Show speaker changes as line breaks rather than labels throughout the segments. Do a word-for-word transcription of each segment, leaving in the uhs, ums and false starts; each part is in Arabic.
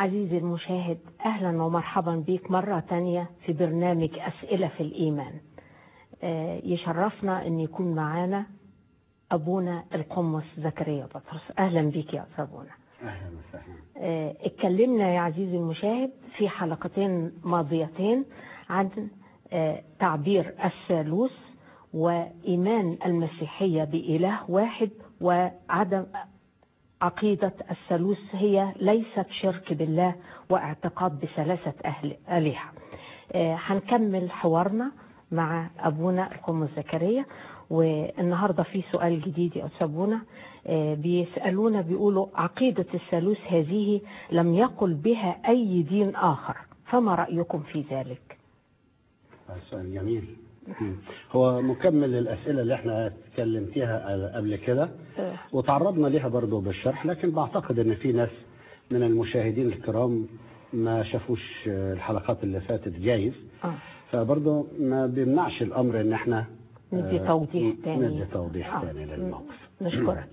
عزيزي المشاهد، أهلا ومرحبا بك مرة تانية في برنامج أسئلة في الإيمان. يشرفنا أن يكون معانا أبونا القمص زكريا بطرس. أهلا بك يا أبونا.
أهلا وسهلا.
اتكلمنا يا عزيزي المشاهد في حلقتين ماضيتين عن تعبير الثالوث وإيمان المسيحية بإله واحد، وعدم عقيدة الثالوث هي ليست شرك بالله واعتقاد بثلاثة أهل آلهة. هنكمل حوارنا مع أبونا القمص زكريا، والنهاردة في سؤال جديد يا أبونا. بيسألونا بيقولوا عقيدة الثالوث هذه لم يقل بها أي دين آخر، فما رأيكم في ذلك؟
سؤال جميل. هو مكمل للأسئلة اللي احنا اتكلمتيها قبل كده وتعرضنا ليها برضو بالشرح، لكن بعتقد ان في ناس من المشاهدين الكرام ما شافوش الحلقات اللي فاتت جايز،
آه.
فبرضو ما بيمنعش الأمر ان احنا
ندي توضيح تاني
ندي توضيح
آه.
تاني للموقف.
نشكرك.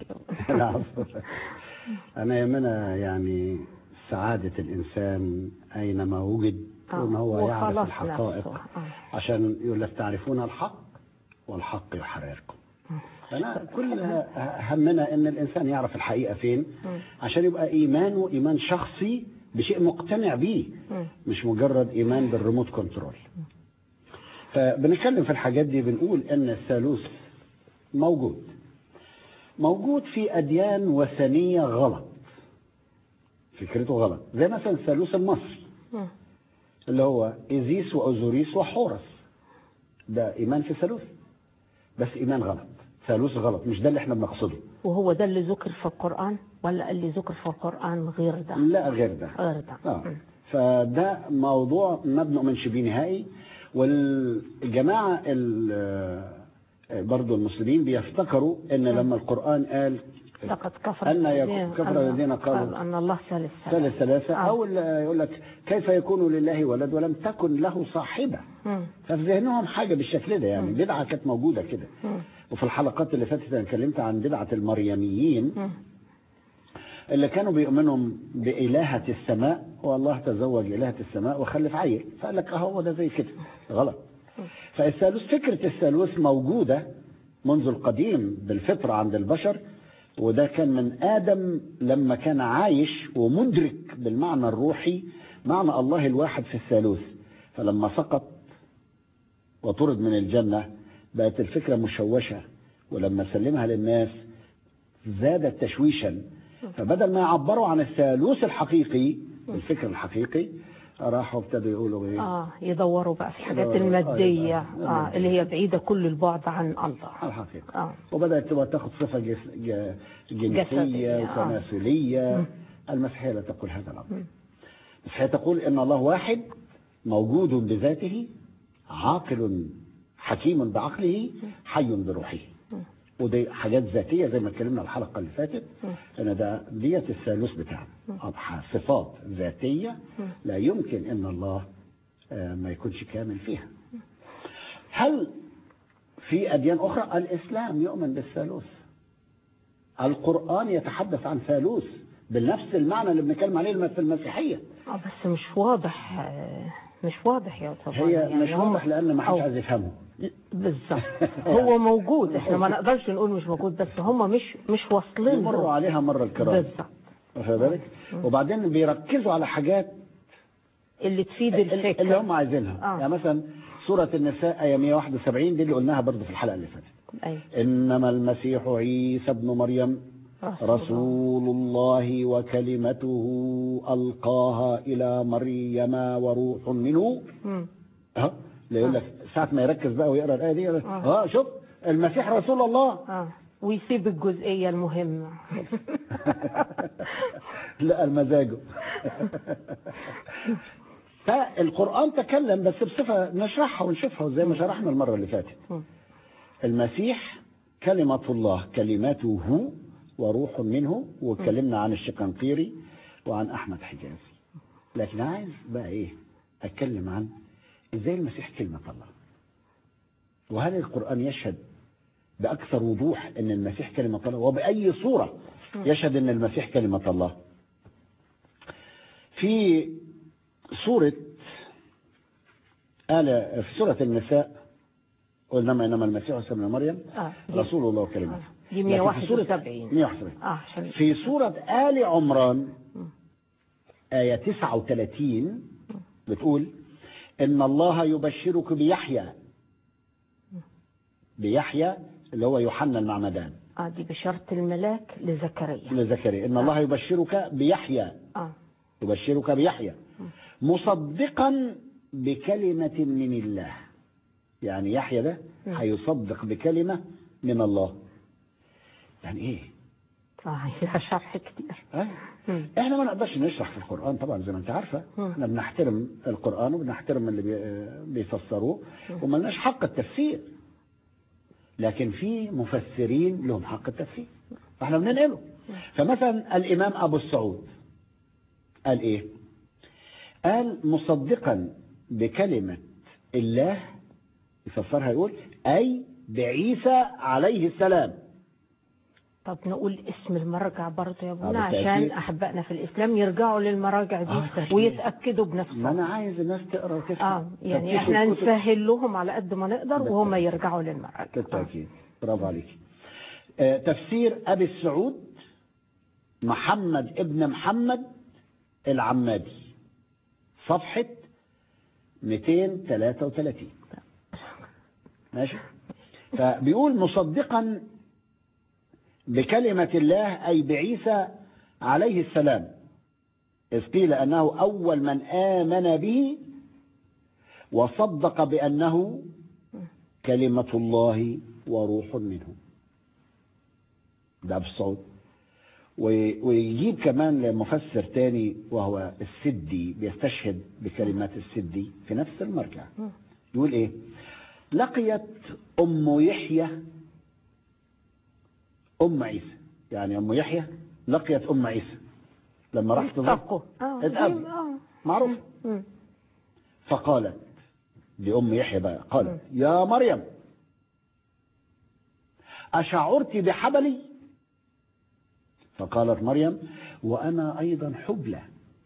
أنا يهمنا يعني سعادة الإنسان أينما وجد،
آه.
وإن هو يعرف الحقائق،
آه.
عشان يقول لك تعرفون الحق والحق يحرركم. أنا كل همنا إن الإنسان يعرف الحقيقة فين، عشان يبقى إيمانه إيمان شخصي بشيء مقتنع بيه، مش مجرد إيمان بالريموت كنترول. فبنتكلم في الحاجات دي، بنقول إن الثالوث موجود موجود في أديان وثنية غلط، فكرته غلط، زي مثلا الثالوث المصري اللي هو إيزيس وأوزوريس وحورس. ده إيمان في الثالوث بس إيمان غلط، ثالوث غلط، مش ده اللي احنا بنقصده.
وهو ده اللي ذكر في القرآن ولا اللي ذكر في القرآن غير ده؟
لا غير ده.
غير ده.
آه. فده موضوع ما بنؤمنش بيه نهائي. والجماعة برضو المسلمين بيفتكروا ان لما القرآن قال
لقد كفر
أن كفر الذين قالوا
أن الله ثالث
ثالث ثلاثة، أو يقول لك كيف يكون لله ولد ولم تكن له صاحبة. ففي ذهنهم حاجة بالشكل ده، يعني بدعة كانت موجودة كده. وفي الحلقات اللي فاتت أنا اتكلمت عن بدعة المريميين اللي كانوا بيؤمنوا بإلهة السماء، والله تزوج إلهة السماء وخلف عيل، فقال لك أهو ده زي كده غلط. فالثالوث، فكرة الثالوث موجودة منذ القديم بالفطرة عند البشر، وده كان من آدم لما كان عايش ومدرك بالمعنى الروحي معنى الله الواحد في الثالوث. فلما سقط وطرد من الجنة بقت الفكرة مشوشة، ولما سلمها للناس زادت تشويشا. فبدل ما يعبروا عن الثالوث الحقيقي الفكر الحقيقي، راحوا ابتدوا يقولوا ايه؟
اه يدوروا بقى في الحاجات الماديه آه, آه, آه اللي هي بعيده كل البعد عن الله
الحقيقه.
آه.
وبدات تبقى تاخد صفه جس... جنسيه وتماثليه. آه. المسيحيه لا تقول هذا الامر. المسيحيه تقول ان الله واحد موجود بذاته، عاقل حكيم بعقله، حي بروحه. ودي حاجات ذاتيه زي ما اتكلمنا الحلقه اللي فاتت، ان ده ديت الثالوث بتاعنا، صفات ذاتيه لا يمكن ان الله ما يكونش كامل فيها. هل في اديان اخرى؟ الاسلام يؤمن بالثالوث، القران يتحدث عن ثالوث بنفس المعنى اللي بنتكلم عليه في المسيحيه.
اه بس مش واضح، مش واضح يا طبعا.
هي يعني مش واضح لان ما حدش عايز يفهمه
بالظبط. هو موجود، احنا ما نقدرش نقول مش موجود، بس هم مش مش واصلين
مروا عليها مره الكرام.
بالظبط.
واخد بالك؟ وبعدين بيركزوا على حاجات
اللي تفيد الفكره
اللي هم عايزينها. آه. يعني مثلا سوره النساء ايه مية وواحد وسبعين دي اللي قلناها برضه في الحلقه اللي فاتت.
أيوة.
انما المسيح عيسى ابن مريم رسول, رسول الله وكلمته القاها الى مريم وروح منه. اه اللي يقول لك ساعة ما يركز بقى ويقرأ الآية دي اه, آه شوف المسيح رسول الله.
اه ويسيب الجزئية المهمة.
لا المزاجه. فالقرآن تكلم بس بصفة نشرحها ونشوفها زي ما شرحنا المرة اللي فاتت. المسيح كلمة الله، كلماته وروح منه، واتكلمنا عن الشقنطيري وعن أحمد حجازي. لكن عايز بقى ايه اتكلم عن ازاي المسيح كلمة الله، وهل القرآن يشهد بأكثر وضوح ان المسيح كلمة الله، وبأي صورة يشهد ان المسيح كلمة الله. في سورة آل في سورة النساء قلنا إنما المسيح عيسى ابن مريم
آه.
رسول الله وكلمته.
آه. دي مئة وواحد وسبعين.
مئة وواحد وسبعين.
آه.
في سورة آل عمران آية تسعة وثلاثين بتقول إن الله يبشرك بيحيى، بيحيى اللي هو يوحنا المعمدان.
اه دي بشارة الملاك لزكريا.
لزكريا إن الله
آه.
يبشرك بيحيى.
اه
يبشرك بيحيى مصدقا بكلمة من الله. يعني يحيى ده هيصدق بكلمة من الله. يعني ايه؟
اه فيها شرح كتير.
اه؟ احنا ما نقدرش نشرح في القرآن طبعا زي ما انت عارفة. احنا بنحترم القرآن وبنحترم اللي بيفسروه وملناش حق التفسير، لكن في مفسرين لهم حق التفسير فاحنا بننقله. فمثلا الإمام أبو السعود قال ايه؟ قال مصدقا بكلمة الله، يفسرها يقول أي بعيسى عليه السلام.
طب نقول اسم المرجع برضه يا ابونا عشان أحبائنا في الإسلام يرجعوا للمراجع دي آه ويتأكدوا بنفسهم.
ما أنا عايز الناس تقرأ وتفهم.
آه يعني احنا نسهل لهم على قد ما نقدر وهم يرجعوا للمراجع.
بالتأكيد. آه. برافو عليك. آه تفسير أبي السعود محمد ابن محمد العمادي صفحة مئتين وثلاثة وثلاثين. ماشي. فبيقول مصدقا بكلمة الله أي بعيسى عليه السلام، إذ قيل أنه أول من آمن به وصدق بأنه كلمة الله وروح منه. ده أبو السعود. ويجيب كمان لمفسر تاني وهو السدي بيستشهد بكلمات السدي في نفس المرجع. يقول ايه؟ لقيت ام يحيى ام عيسى. يعني ام يحيى لقيت ام عيسى لما راحت تزور اتقابل معروف. فقالت لام يحيى بقى قالت يا مريم اشعرت بحبلي؟ فقالت مريم وأنا أيضا حبلى.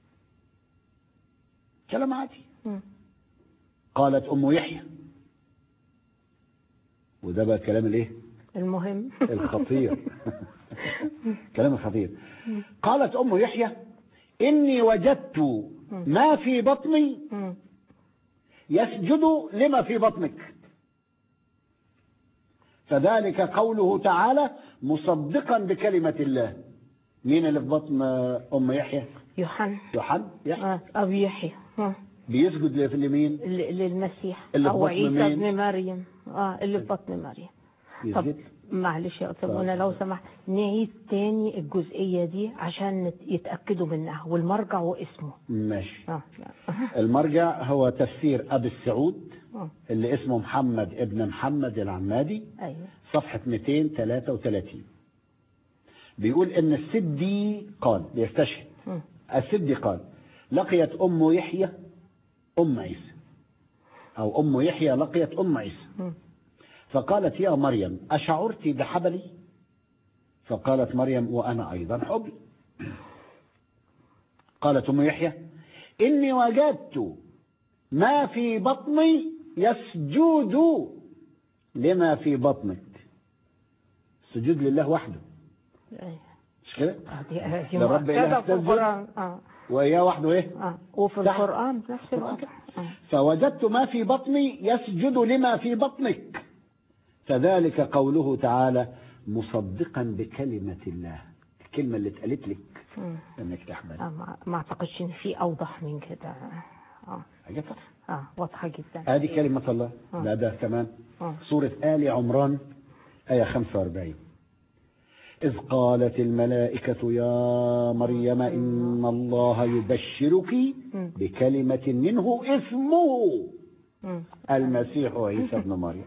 كلام عادي. قالت أم يحيى، وده بقى الكلام الايه
المهم
الخطير كلام خطير. قالت أم يحيى إني وجدت ما في بطني يسجد لما في بطنك، فذلك قوله تعالى مصدقا بكلمة الله. مين اللي في بطن أم يحيى؟
يوحنا.
يوحنا
آه. أبو يحيى
بيسجد لمين؟
للمسيح
اللي
أو عيسى
ابن
مريم. اه اللي في بطن مريم. طب معلش يا أستاذ منى لو سمحت نعيد تاني الجزئية دي عشان يتأكدوا منها والمرجع واسمه.
ماشي.
آه.
المرجع هو تفسير أبي السعود آه. اللي اسمه محمد ابن محمد العمادي.
أيوه.
صفحة مئتين وثلاثة وثلاثين. بيقول ان السدي قال بيستشهد م. السدي قال لقيت ام يحيى ام عيسى او ام يحيى لقيت ام عيسى م. فقالت يا مريم اشعرت بحبلي؟ فقالت مريم وانا ايضا حبل. قالت ام يحيى اني وجدت ما في بطني يسجد لما في بطنك. السجود لله وحده مش كده؟
لرب إله تسجد
آه. وإياه وحده إيه؟
آه. وفي القرآن نفس الوقت. آه.
فوجدت ما في بطني يسجد لما في بطنك، فذلك قوله تعالى مصدقا بكلمة الله. الكلمة اللي اتقالت لك انك تحمل.
آه. ما اعتقدش ان في اوضح من كده. اه
حاجة
اه واضحة جدا.
هذه كلمة الله. آه. لا ده كمان آه. سورة آل عمران آية خمسة وأربعين. إذ قالت الملائكة يا مريم إن الله يبشرك بكلمة منه اسمه المسيح عيسى ابن مريم.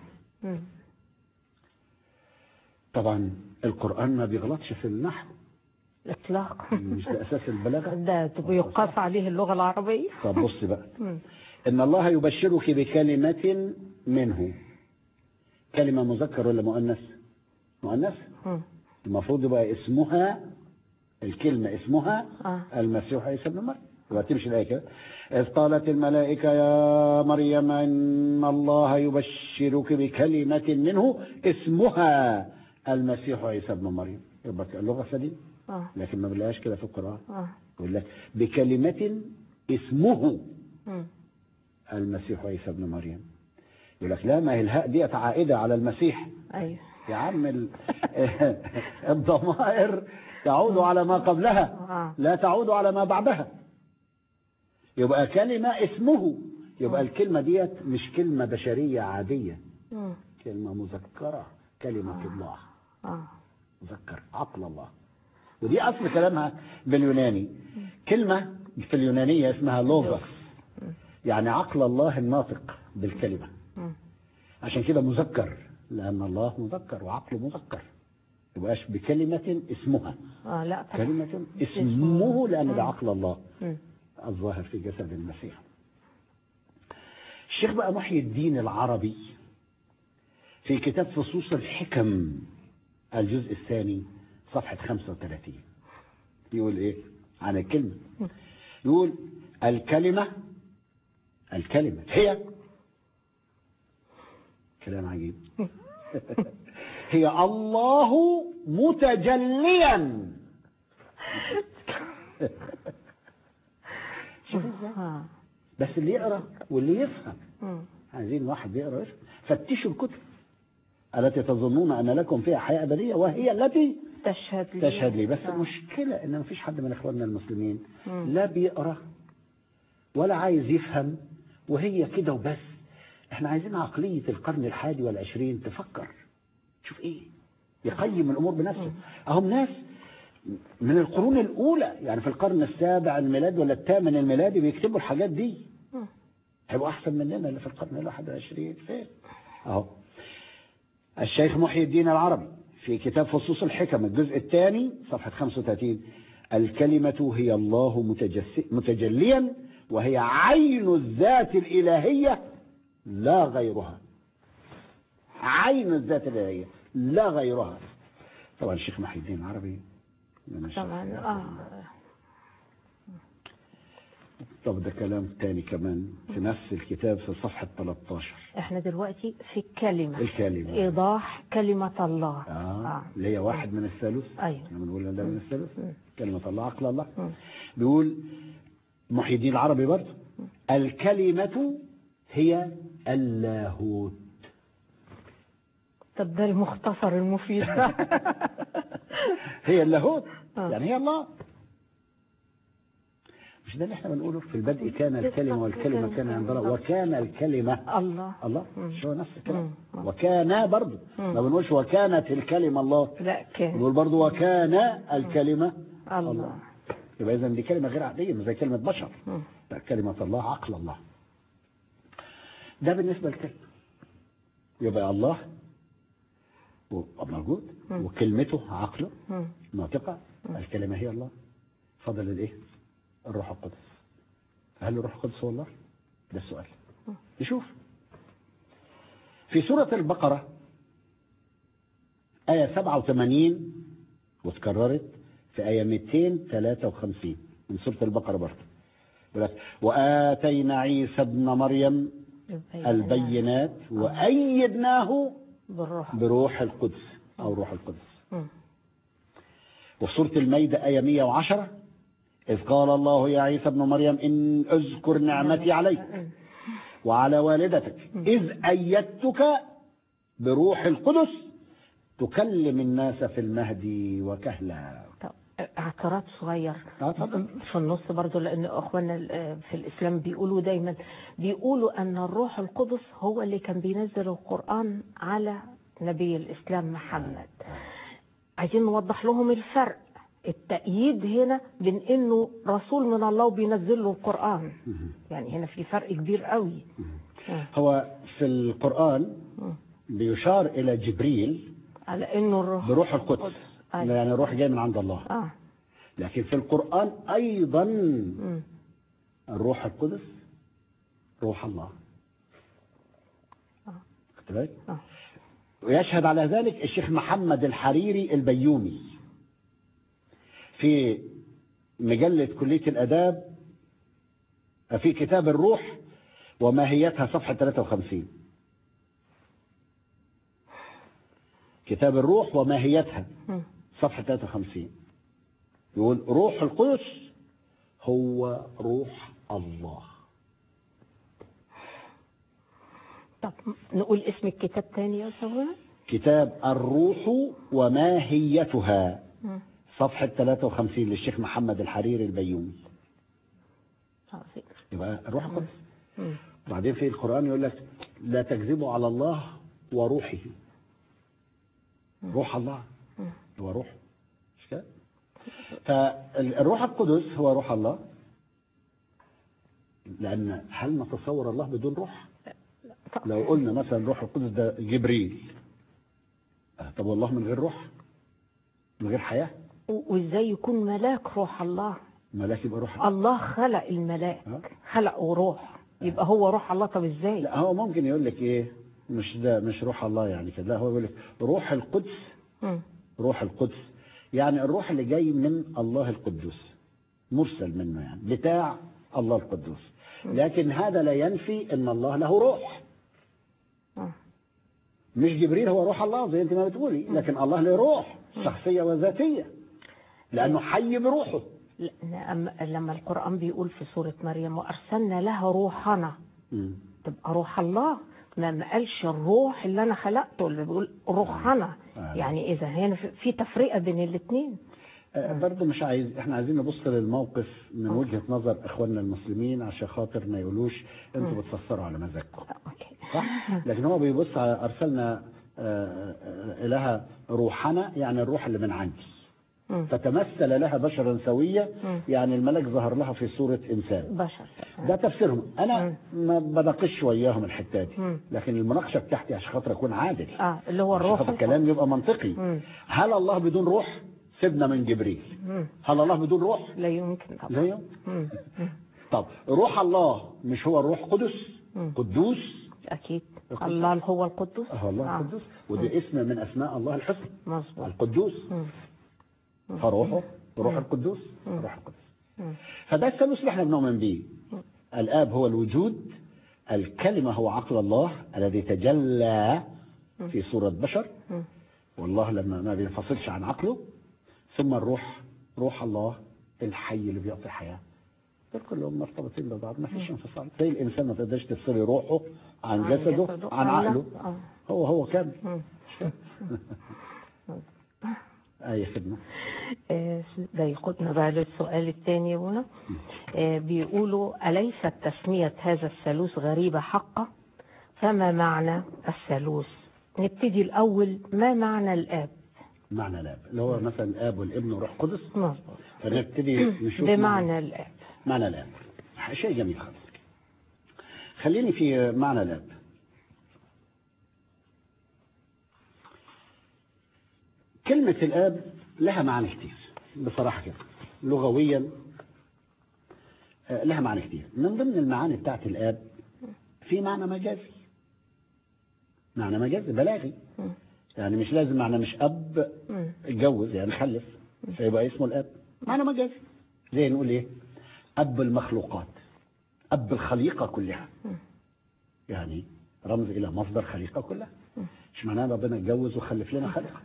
طبعا القرآن ما بيغلطش في النحو
اطلاقا،
مش ده أساس البلاغة،
ده بيقاس عليه اللغة العربية.
طب بص بقى إن الله يبشرك بكلمة منه. كلمة مذكر ولا مؤنث؟ مؤنث. المفروض يبقى اسمها الكلمة اسمها آه. المسيح عيسى ابن مريم. وتمشي الآية كده. إذ قالت الملائكة يا مريم إن الله يبشرك بكلمة منه اسمها المسيح عيسى ابن مريم. يبقى اللغة سليمة، لكن ما بنلاقيهاش كده في القرآن. يقول لك بكلمة اسمه المسيح عيسى ابن مريم. يقول لك لا، ما هي الهاء ديت عائدة على المسيح.
أيوه
يا عم الضمائر تعود على ما قبلها لا تعود على ما بعدها. يبقى كلمة اسمه، يبقى الكلمة ديت مش كلمة بشرية عادية، كلمة مذكرة، كلمة الله، مذكر عقل الله. ودي أصل كلامها باليوناني، كلمة في اليونانية اسمها لوغوس، يعني عقل الله الناطق بالكلمة. عشان كده مذكر، لأن الله مذكر وعقله مذكر. يبقاش بكلمة اسمها،
آه لا
كلمة اسمه، لأن ده عقل الله الظاهر في جسد المسيح. الشيخ بقى محي الدين العربي في كتاب فصوص الحكم الجزء الثاني صفحة خمسة وثلاثين يقول ايه عن الكلمة؟ يقول الكلمة الكلمة هي كلام عجيب هي الله متجليا. بس اللي يقرأ واللي يفهم، عايزين واحد يقرأ يفهم. فتشوا الكتب التي تظنون أن لكم فيها حياة أبدية وهي التي
تشهد لي,
تشهد لي. بس المشكلة إن مفيش حد من إخواننا المسلمين لا بيقرأ ولا عايز يفهم، وهي كده وبس. احنا عايزين عقلية القرن الحادي والعشرين تفكر، شوف ايه، يقيم الأمور بنفسه. أهم ناس من القرون الأولى، يعني في القرن السابع الميلادي ولا الثامن الميلادي بيكتبوا الحاجات دي، هيبقوا أحسن مننا اللي في القرن الواحد والعشرين. فين أهو الشيخ محي الدين العربي في كتاب فصوص الحكم الجزء الثاني صفحة خمسة وثلاثين الكلمة هي الله متجليا وهي عين الذات الإلهية لا غيرها. عين الذات الإلهية لا غيرها. طبعا الشيخ محي الدين العربي
طبعا اه
طب ده كلام تاني كمان في نفس الكتاب في صفحة ثلاثة عشر.
احنا دلوقتي في الكلمة
الكلمة
ايضاح كلمة الله
اه, آه. اللي هي واحد من الثالث.
ايوه
لما نقول ده من الثالث كلمة الله عقل الله. م. بيقول محي الدين العربي برضه الكلمة هي اللاهوت.
طب ده المختصر المفيد ده
هي اللاهوت يعني هي الله. مش ده اللي احنا بنقوله في البدء كان الكلمة والكلمة كان عند الله وكان الكلمة
الله
الله. شو نفس الكلام وكان برضه ما بنقولش وكانت الكلمة الله،
لا كان
بنقول برضه وكان الكلمة
الله,
الله. يبقى إذن دي كلمة غير عادية مش زي كلمة بشر. لا كلمة الله عقل الله. ده بالنسبة للكلمة. يبقى الله موجود وكلمته عقله ناطقة. الكلمة هي الله. فضل الايه؟ الروح القدس. هل الروح القدس هو الله؟ ده السؤال. نشوف في سورة البقرة آية سبعة وثمانين وتكررت في آية مئتين وثلاثة وخمسين من سورة البقرة برضه. وآتينا عيسى ابن مريم البينات وأيدناه
بالروح.
بروح القدس أو روح القدس. وفي سورة المائدة آية مئة وعشرة إذ قال الله يا عيسى ابن مريم إن أذكر نعمتي عليك وعلى والدتك إذ أيدتك بروح القدس تكلم الناس في المهدي وكهلا.
اعتراض صغير في النص برضو، لأن أخواننا في الإسلام بيقولوا دايما بيقولوا أن الروح القدس هو اللي كان بينزل القرآن على نبي الإسلام محمد. عايزين نوضح لهم الفرق، التأييد هنا بين إنه رسول من الله وبينزل له القرآن، يعني هنا في فرق كبير قوي.
هو في القرآن بيشار إلى جبريل
على إنه الروح
بروح القدس، يعني الروح جاي من عند الله.
آه.
لكن في القرآن أيضا م. الروح القدس روح الله.
آه. آه.
ويشهد على ذلك الشيخ محمد الحريري البيومي في مجلة كلية الآداب في كتاب الروح وماهيتها صفحة ثلاثة وخمسين. كتاب الروح وماهيتها صفحة ثلاثة وخمسين يقول روح القدس هو روح الله.
طب نقول اسم الكتاب تاني يا أستاذ؟
كتاب الروح وماهيتها صفحة ثلاثة وخمسين للشيخ محمد الحريري البيومي. يبقى الروح القدس. بعدين في القرآن يقول لك لا تكذبوا على الله وروحه. روح الله هو روح، مش كده؟ فالروح القدس هو روح الله، لأن هل نتصور الله بدون روح؟ لو قلنا مثلا روح القدس ده جبريل، طب والله من غير روح، من غير حياة؟
وازاي يكون ملاك روح الله؟
ملاك يبقى روح
الله. الله خلق الملاك، خلقه روح، يبقى هو روح الله. طب ازاي؟
لا هو ممكن يقول لك ايه، مش ده مش روح الله يعني كده، لا هو يقول لك روح القدس. م. روح القدس يعني الروح اللي جاي من الله القدوس، مرسل منه يعني بتاع الله القدوس. لكن هذا لا ينفي ان الله له روح. م. مش جبريل هو روح الله زي انت ما بتقولي، لكن الله له روح شخصية وذاتية لانه حي بروحه.
لما القرآن بيقول في سورة مريم وارسلنا لها روحنا، م. تبقى روح الله، ما قالش الروح اللي انا خلقته، اللي بيقول روحنا. آه. يعني اذا هنا في تفرقه بين الاثنين.
آه برضه مش عايز، احنا عايزين نبص للموقف من آه. وجهه نظر اخواننا المسلمين عشان خاطر ما يقولوش انتوا بتفسروا على مزاجكم. صح؟ لكن هو بيبص على ارسلنا آه لها روحنا، يعني الروح اللي من عندي. فتمثل لها بشرا سويا، يعني الملك ظهر لها في صورة إنسان
بشر.
ده تفسيرهم. أنا ما بناقش وياهم الحتة دي، لكن المناقشة بتاعتي عشان خاطر أكون عادل،
آه اللي هو الروح،
عشان الكلام يبقى منطقي. مم. هل الله بدون روح؟ سيبنا من جبريل. مم. هل الله بدون روح؟
لا يمكن طبعا.
لا يمكن. طب روح الله مش هو الروح قدس؟ مم. قدوس.
أكيد القدس. الله هو القدوس.
هو الله آه. القدوس، ودي اسم من أسماء الله الحسنى.
مظبوط.
القدوس. مم. فروحه روح القدوس، روح القدس. فده الثالوث اللي احنا بنؤمن به. الآب هو الوجود، الكلمة هو عقل الله الذي تجلى في صورة بشر، والله لما ما بينفصلش عن عقله. ثم الروح، روح الله الحي اللي بيعطي حياة. دول كلهم مرتبطين ببعض، ما فيش انفصال. زي الإنسان ما تقدرش تفصلي روحه عن جسده عن عقله، هو هو كامل. أي خدمة.
ده يقودنا بقى للسؤال الثاني يا بونا. بيقولوا أليست تسمية هذا الثالوث غريبة حقا؟ فما معنى الثالوث؟ نبتدي الأول، ما معنى الآب؟
معنى الآب اللي هو مثلا الآب والابن والروح القدس.
مظبوط.
فنبتدي نشوف
بمعنى الآب.
معنى الآب شيء جميل خالص. خليني في معنى الآب. كلمة الآب لها معنى كتير بصراحة كده، لغويا لها معنى كتير. من ضمن المعاني بتاعت الآب في معنى مجازي، معنى مجازي بلاغي، يعني مش لازم معنى مش أب اتجوز يعني خلف فيبقى اسمه الآب، معنى مجازي. زي نقول إيه؟ أب المخلوقات، أب الخليقة كلها، يعني رمز إلى مصدر خليقة كلها. مش معناه ربنا اتجوز وخلف لنا خليقة.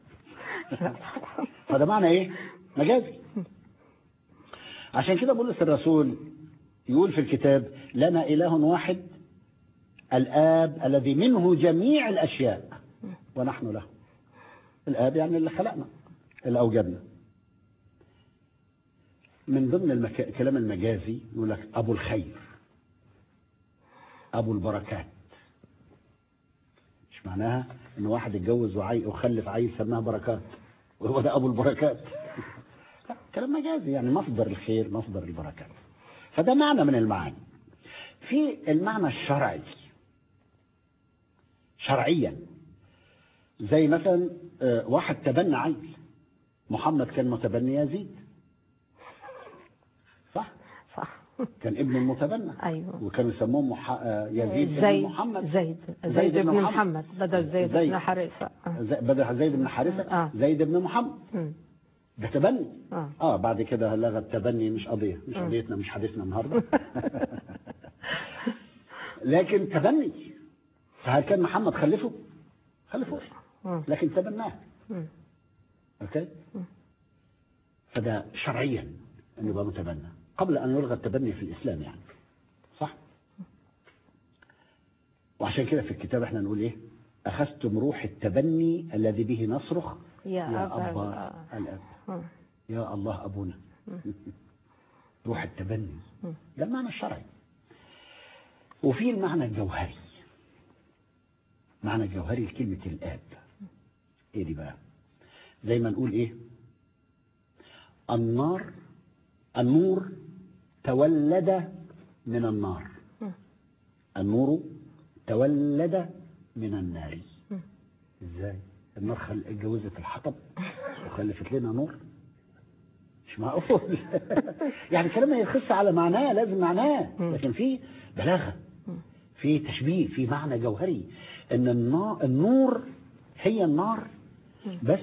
فده معنى ايه؟ مجازي. عشان كده بولس الرسول يقول في الكتاب لنا إله واحد الآب الذي منه جميع الأشياء ونحن له. الآب يعني اللي خلقنا، اللي أوجدنا. من ضمن المكا... كلام المجازي يقول لك أبو الخير، أبو البركات. مش معناها إن واحد اتجوز وعي وخلف عيل سماها بركات وهو ده أبو البركات. لا، كلام مجازي، يعني مصدر الخير، مصدر البركات. فده معنى من المعاني. في المعنى الشرعي، شرعيا، زي مثلا واحد تبنى عيل. محمد كان متبني يزيد، صح؟
صح.
كان ابن المتبنى.
ايوه.
وكانوا يسموه مح... يزيد
زيد
ابن محمد.
زيد زيد, زيد ابن محمد, محمد. بدل زيد, زيد بن حارثة.
بدل زيد بن حارثة.
آه.
زيد بن محمد.
م.
ده تبني.
اه,
اه بعد كده لغى التبني، مش قضيه، مش
م.
قضيتنا، مش حديثنا النهارده. لكن تبني. فهل كان محمد خلفه؟ خلفه لكن تبناه.
م.
اوكي.
م.
فده شرعيا انه يبقى متبنى قبل ان يلغى التبني في الاسلام يعني. صح. وعشان كده في الكتاب احنا نقول ايه؟ اخذتم روح التبني الذي به نصرخ
يا,
يا
أبا
أبا الاب،
م.
يا الله ابونا. روح التبني ده المعنى الشرعي. وفي المعنى الجوهري. معنى الجوهري لكلمة الآب ايه دي بقى؟ زي ما نقول ايه؟ النار، النور تولد من النار. النور تولد من النار. ازاي؟ النار خل... اتجوزت الحطب وخلفت لنا نور؟ مش معقول. يعني الكلام يخص على معناه، لازم معناه، لكن في بلاغة، في تشبيه، في معنى جوهري ان النار، النور هي النار بس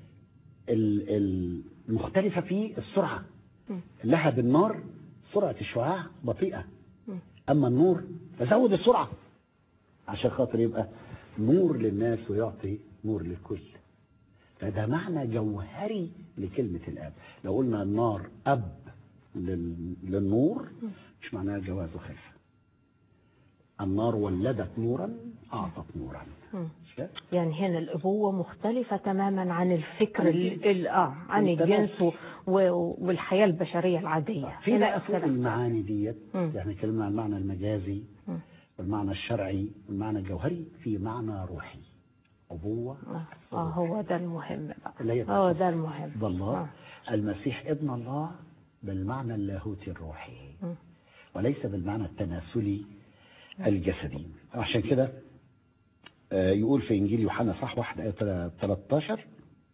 المختلفة في السرعة. لهب النار سرعة الشعاع بطيئة، اما النور فزود السرعة عشان خاطر يبقى نور للناس ويعطي نور للكل. فده معنى جوهري لكلمة الاب. لو قلنا النار اب للنور مش معناها جواز وخلفة. النار ولدت نورا اعطت نورا.
يعني هنا الابوه مختلفه تماما عن الفكر ال اه عن الجنس والحياه البشريه العاديه.
في بقى فوق المعاني ديت يعني اتكلمنا عن المعنى المجازي والمعنى الشرعي والمعنى الجوهري، في معنى روحي. ابوه
اه, آه هو ده المهم
بقى.
هو ده المهم.
الله آه. المسيح ابن الله بالمعنى اللاهوتي الروحي م. وليس بالمعنى التناسلي الجسدي. عشان كده يقول في انجيل يوحنا صح واحد آية ثلاثة عشر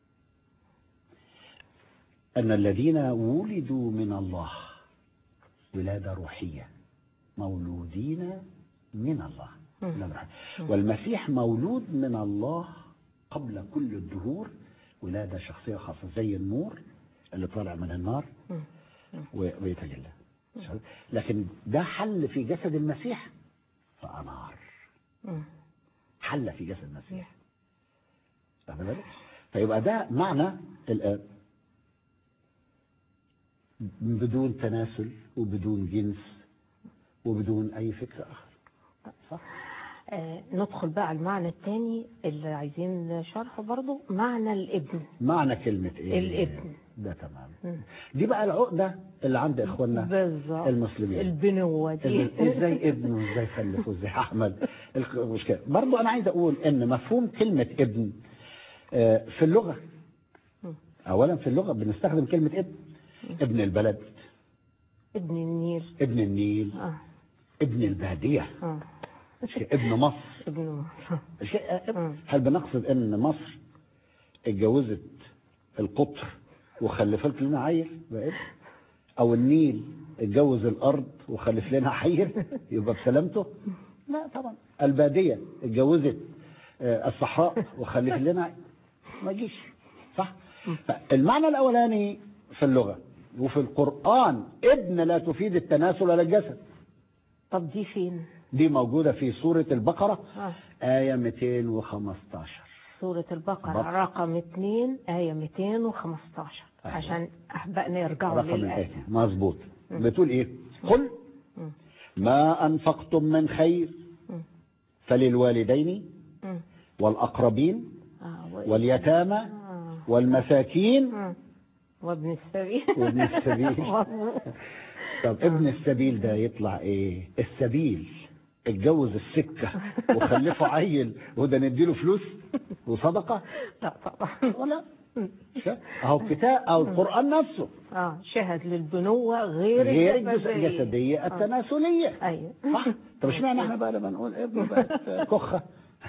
ان الذين ولدوا من الله ولادة روحية مولودين من الله. م. والمسيح مولود من الله قبل كل الدهور، ولادة شخصية خاصة زي النور اللي طالع من النار ويتجلى. لكن ده حل في جسد المسيح فأنار، حل في جسد المسيح. فاهم بالك؟ فيبقى ده معنى الآب بدون تناسل وبدون جنس وبدون أي فكرة آخر. صح؟
آه ندخل بقى على المعنى الثاني اللي عايزين شرحه برضو، معنى الابن.
معنى كلمة ايه؟
الابن
ده تمام. م. دي بقى العقدة اللي عند اخواننا
بالظبط
المسلمين،
البنوة دي.
ازاي ابن وازاي خلف وازاي احمد. المشكلة برضو انا عايز اقول ان مفهوم كلمة ابن آه في اللغة، اولا في اللغة بنستخدم كلمة ابن. ابن البلد،
ابن النيل،
ابن النيل
آه.
ابن البادية،
آه.
ابن مصر.
ابن
مصر. هل بنقصد ان مصر اتجوزت القطر وخلفت لنا عيل بقى، او النيل اتجوز الارض وخلف لنا عيل يبقى بسلامته؟ لا طبعا. البادية اتجوزت الصحراء وخلف لنا، ما يجيش. صح. المعنى الاولاني في اللغة وفي القرآن ابن لا تفيد التناسل ولا الجسد.
طب دي فين؟
دي موجودة في سورة البقرة
آه.
آية مئتين وخمستاشر.
سورة البقرة
بقرة.
رقم اثنين آية مئتين وخمستاشر. أيوة. عشان أحبائنا يرجعوا للآية.
مظبوط. بتقول إيه؟ قل ما أنفقتم من خير فللوالدين م. والأقربين آه. واليتامى آه. والمساكين آه.
وابن السبيل.
وابن السبيل. طب ابن السبيل ده يطلع ايه؟ السبيل اتجوز السكة وخلفه عيل وده نديله فلوس وصدقة؟
لا طبعا.
ولا اهو كتاب او القرآن نفسه
اه شهد للبنوة غير
غير الجسدية التناسلية.
ايوه
صح. طب اشمعنى احنا بقى لما نقول ابن بقت كخة؟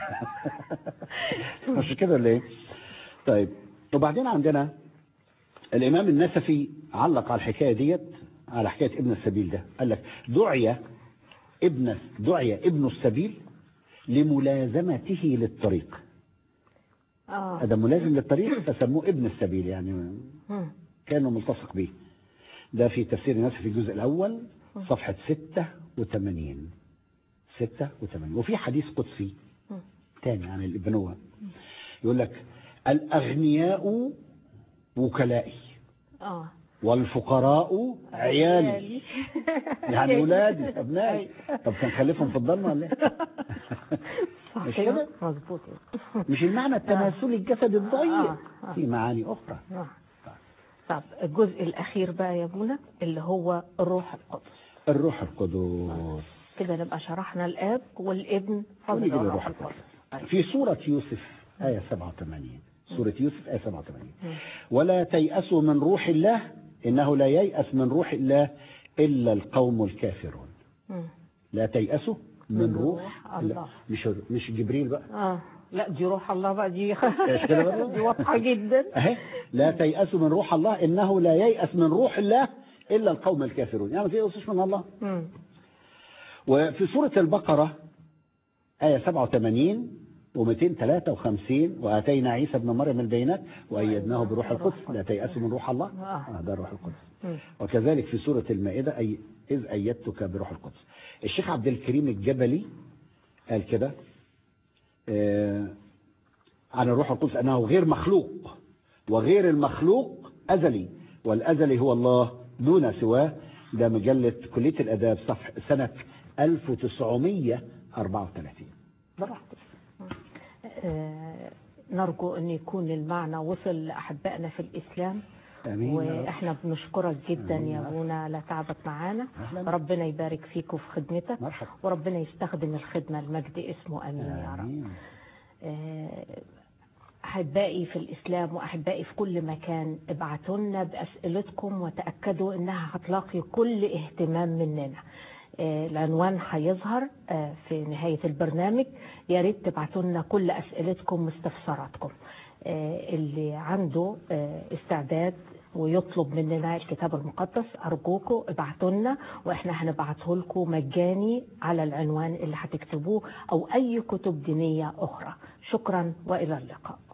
مش كده ولا ايه؟ طيب وبعدين عندنا الامام النسفي علق على الحكاية ديت، على حكاية ابن السبيل ده، قال لك دعي ابن دعي ابن السبيل لملازمته للطريق.
آه.
هذا ملازم للطريق فسموه ابن السبيل يعني
مم.
كانوا ملتصق به. ده في تفسير الناس في الجزء الأول صفحة ستة وثمانين ستة وثمانين. وفي حديث قدسي تاني عن الابنوة يقول لك الأغنياء وكلائي
آه.
والفقراء عيالي. يعني أولادي أبنائي. طب كان خلفهم في الضلمة ولا إيه؟ مش كده؟
مظبوط.
مش المعنى التماثلي الجسد الضيق،
آه. آه.
في معاني أخرى.
آه. طب الجزء الأخير بقى يا ابونا اللي هو الروح القدس.
الروح القدس
كده نبقى شرحنا الآب والابن
ونيجي للروح القدس. في سورة يوسف آية سبعة وثمانين. سورة يوسف آية سبعة وثمانين. ولا تيأسوا من روح الله إنه لا ييأس من روح الله إلا القوم الكافرون. لا تيأسوا من روح الله. مش مش جبريل بقى.
آه. لا دي روح الله بقى دي
ايش كده بقى؟
دي واضحة جدا.
اهي لا تيأسوا من روح الله إنه لا ييأس من روح الله إلا القوم الكافرون. يعني ما تيأسوش من الله.
مم.
وفي سورة البقرة آية سبعة وثمانين ومئتين وثلاثة وخمسين وآتينا عيسى ابن مريم البينات وأيدناه بروح القدس. لا تيأسوا من روح الله. آه ده روح القدس. وكذلك في سورة المائدة أي إذ أيدتك بروح القدس. الشيخ عبد الكريم الجبلي قال كده آه عن الروح القدس أنه غير مخلوق وغير المخلوق أزلي والأزلي هو الله دون سواه. ده مجلة كلية الآداب صفحة سنة ألف وتسعمائة وأربعة وثلاثين.
آه نرجو أن يكون المعنى وصل لأحبائنا في الإسلام.
أمين.
وإحنا بنشكرك جدا يا أبونا على تعبك معانا. ربنا يبارك فيك وفي خدمتك.
مرحبا.
وربنا يستخدم الخدمة المجد اسمه أمين يا رب. آه أحبائي في الإسلام وأحبائي في كل مكان ابعتوا لنا بأسئلتكم وتأكدوا إنها هتلاقي كل اهتمام مننا. آه العنوان هيظهر آه في نهاية البرنامج. يا ريت تبعتوا لنا كل أسئلتكم واستفساراتكم. آه اللي عنده آه استعداد ويطلب مننا الكتاب المقدس أرجوكم ابعتوا لنا وإحنا هنبعته لكم مجاني على العنوان اللي هتكتبوه أو أي كتب دينية أخرى. شكرا وإلى اللقاء.